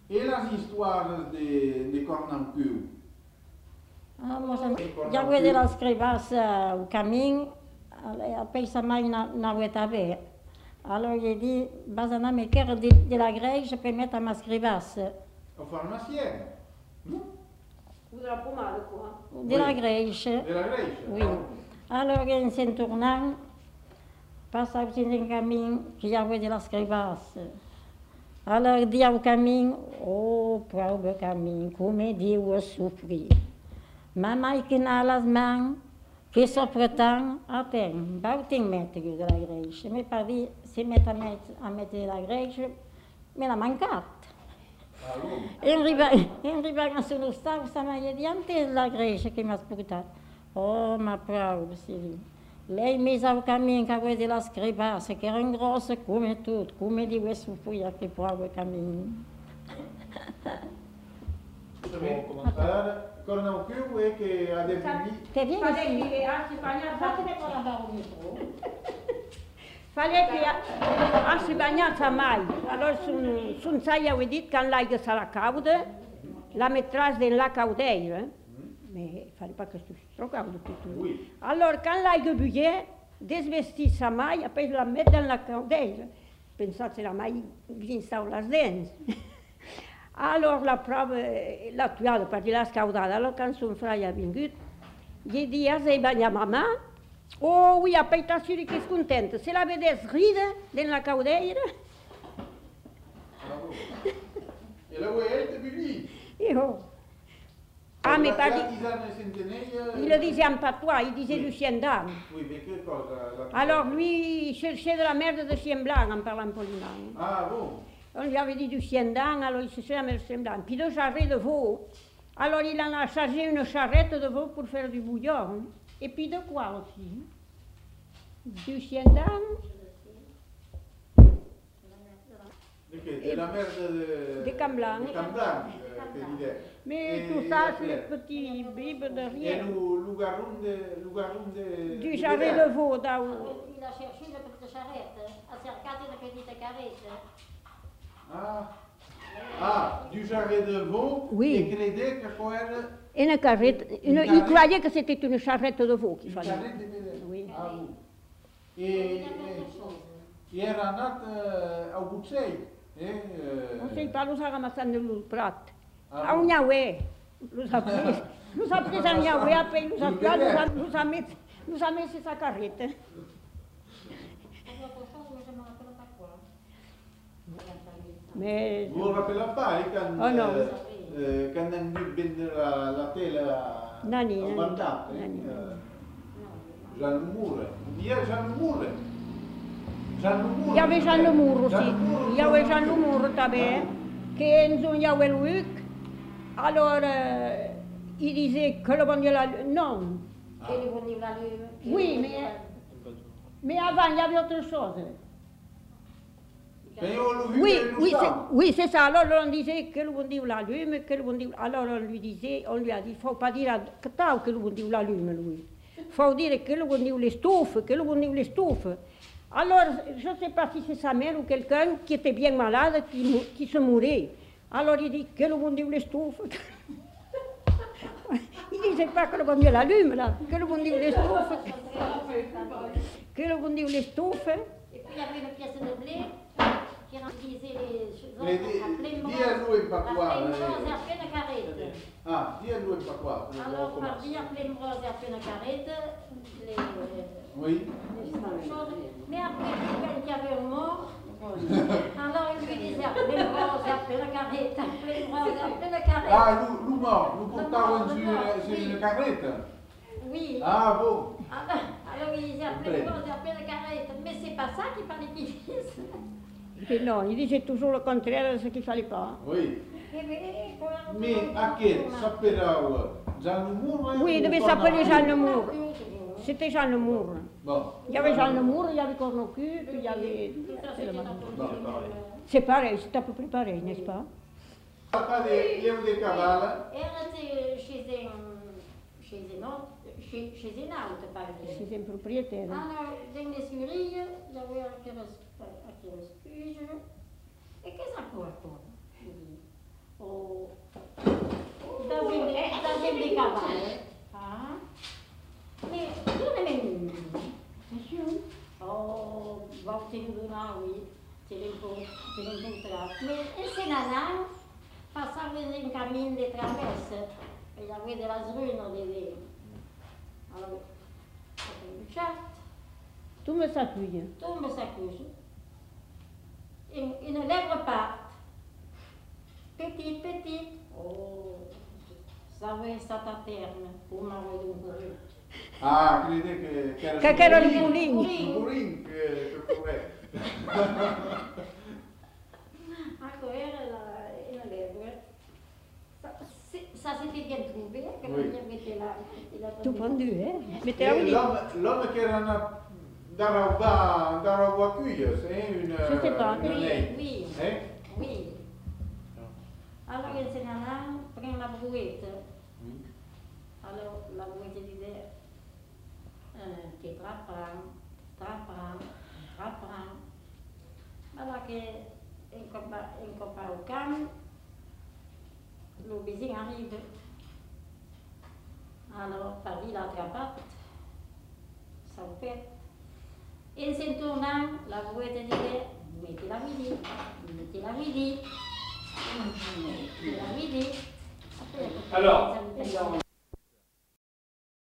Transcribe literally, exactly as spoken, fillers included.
Et les histoires de, de Cornaucule? Ah, ja ho de les cribas au caminho, après sa mãe não estava. Alors j'ai dit, vas anar me quer de, de la igreja para mettre a escribas. Au pharmacien? Non? Ou de la pommade, quoi. De la igreja. De la igreja? Oui. Alors en se tornant, passava assim em caminho, que já foi de las cribas. Alors dia o caminho, oh, pobre caminho, como Deus eu sofri. Mamãe que nas mãos, que sofre tant, até, vai ter metro de la igreja. Me parei, se mete a metro de la igreja, me l'ha mancat. Em arribant a Sonostar, sa mãe diante de la igreja que m'ha portat. Oh, ma prova, Silvia. Lei mi ao caminho que a de las cribas, que eram grossas, come tudo, come Deus eu sofri aqui pobre caminho. Alors, Cornaucule è che ha definito... Te viene Fallait qu'il ait assez bagnat sa Fallait qu'il ait assez bagnat sa maille. Alors, son, son saia avait dit quand l'aigua se la cauda, la mettràs de la caudeira. Mais il ne fallait pas que je trop cauda tout. Oui. Alors, quand l'aigua bullait, desvestit sa maille, après la mettre dans la caudeira. Pensant que la maille grinçava les dents. Alors la prova l'ha atuada perquè l'ha escaudada. Alors quan son frare ha vingut, i he dit, has de banyar mamà? Oh, oui, après ta sûre que és contenta. Se la vedés rida en la caudeira. E la vuoi te bevì? Io. Ah, mais pas dit. Il Il le disait en patois, il disait du chien d'âme. Oui, mais que cosa? Alors lui, il cherchait de la merde de chien blanc en parlant polyname. Ah bon? On lui avait dit du chien d'âne, alors il cherchait la merde de chien blanc. Puis deux charrettes de veau. Alors il en a chargé une charrette de veau pour faire du bouillon. Et puis de quoi aussi? Du chien d'âne. De la merde de... De Camblanc. De Camblanc, che dire. Mais tout ça, c'est le petit bible de Et rien. le garon de... Le garon de... Du charret de veau, d'au. Il a cherché une petite charrette, a cercato une petite carrette. Ah, ah, du charret de veau, Oui. et credait que quoi era... Une carrette. Une, il croyait que c'était une charrette de veau qu'il Une fallait. charrette de... Oui. Ah, oui. Et... I era anat uh, al Butzell, eh? Uh, No sé, pa los ha ramassat en el prat. Ah, A un nyauer. Los ha pres. Los ha pres al nyauer, apoi los ha tuat, los ha, los ha met, los ha mes sa carreta. Mais... Vous vous rappelez pas, eh, quand, Oh, non. euh, euh, quand on a dû vendre la, la télé à, Nani, au nani, Bagdad, eh, nani. euh, Jean Moore. Il y a Jean Moore. Jean Moore. Il y avait Jean Lemour aussi. Jean Moore. Il y avait Jean Lemour també, que ens on y avait le Huc. Alors, euh, il disait que le bon Dieu la... Non. Que le bon Dieu l'allume. Oui, mais, mais avant, il y avait autre chose. Mais on l'a vu, Oui, mais oui, nous c'est, sommes. oui, c'est ça. Alors on disait que le bon Dieu l'allume, que le bon Dieu... Alors on lui disait, on lui a dit, il ne faut pas dire à que tal que le bon Dieu l'allume, lui. Il faut dire que le bon Dieu l'estouffe, que le bon Dieu l'estouffe. Alors, je ne sais pas si c'est sa mère ou quelqu'un qui était bien malade, qui, mou- qui se mourait. Alors il dit que le bon Dieu l'estouffe. Il ne disait pas que le bon Dieu l'allume, là, que le bon Dieu l'estouffe. Que le bon Dieu l'estouffe. Et puis il y avait une pièce de blé qui remplissait les choses Mais à dis- pleine dis à nous et pas quoi, à pleine euh, rose et à pleine carrette. Ah, dis-nous pas quoi. on Alors par commence. dire à pleine rose et à pleine carrette, les, Oui. les choses. Mais après, quand il y avait un mort, alors il lui disait à pleine rose et à pleine carrette, à pleine rose et à pleine carrette. Ah, nous, nous morts, nous Le portons mort, le sur, mort, sur oui. une carrette. Oui. Ah bon. Alors, alors il disait à pleine Pleine. rose et à pleine carrette. Mais c'est pas ça qu'il fallait qu'il dise. Et non, il disait toujours le contraire de ce qu'il ne fallait pas. Oui. Eh bien, quoi, Mais à quel s'appellera Jean Lemour? Oui, il devait s'appeler Jean Lemour. C'était Jean Lemour. Bon. Il y avait Jean Lemour, il y avait Cornaucule, puis il y avait... Bon, pareil. C'est pareil, c'est à peu près pareil, n'est-ce pas? Pas de Léo de Caval. Era chez un, chez un autre, chez, chez un autre, par exemple. C'est un propriétaire. Alors, dans les surilles, il y avait aqueles, aqueles pijos. E que essa cor toda? j'aime les cavales. Hein? Mais j'en ai même une. Monsieur, Oh, va vous tenir là, oui. C'est l'impôt, c'est l'impôt. Mais c'est nana, passava un cammino di traverse, e la vede la sruina di lei. Allora, ho cominciato, tu me s'appuies. tombe sa couche. Une, une lèvre part. Petite, petite. Oh, ça va être à terme pour m'envoyer un courrier. Ah, crede che, che era Che era il Pulin. Pulin. Il Pulin che, che fu Ecco, era la, une lèvre. Ça, c'est- ça s'était bien trouvé, que Oui. j'avais été là. il a Tout donné- pendu, eh? E Metteva lì. l'homme, l'homme che era andato da roba, da roba a cuire, c'est une, Je sais pas. une Oui, lei. oui, Eh? oui. Allora il segnalano, prende la brouette. Allora la brouette disait, euh, ti trapperanno, trapperanno, trapperanno. Allora che incoppa, incoppa il cane, le bising arrive. Alors Paris l'a attrapé, ça vous fait. Et se tournant, la brouette disait, mettez la midi, mettez la midi, mettez la midi. Alors,